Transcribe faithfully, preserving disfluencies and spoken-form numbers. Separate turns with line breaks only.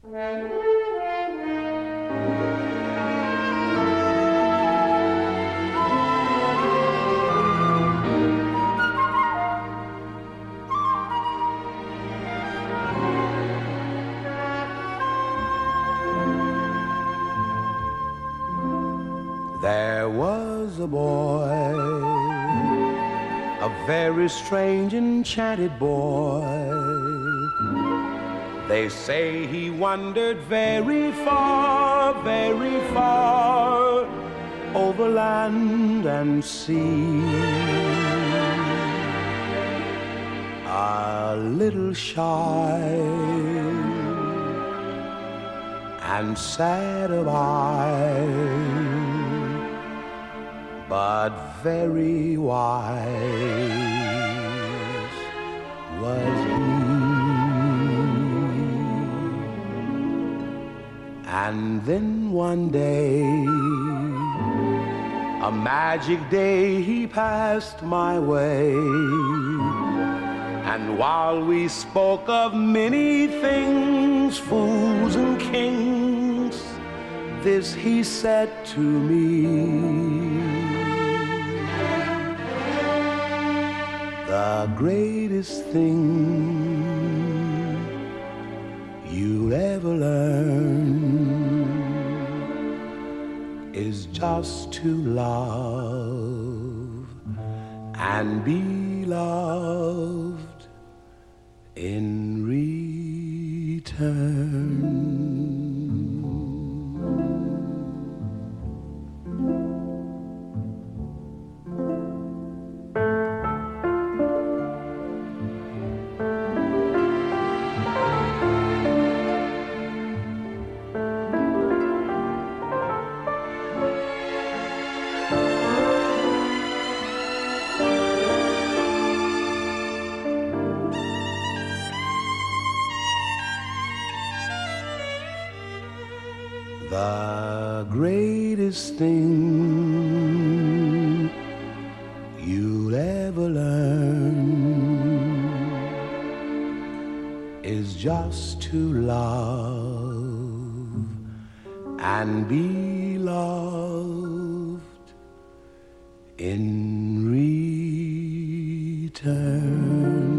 There was a boy, a very strange, enchanted boy. They say he wandered very far, very far, over land and sea. A little shy and sad of eye, but very wise was he. And then one day, a magic day, he passed my way. And while we spoke of many things, fools and kings, this he said to me: the greatest thing you'll ever learn is just to love and be loved in return. The greatest thing you'll ever learn is just to love and be loved in return.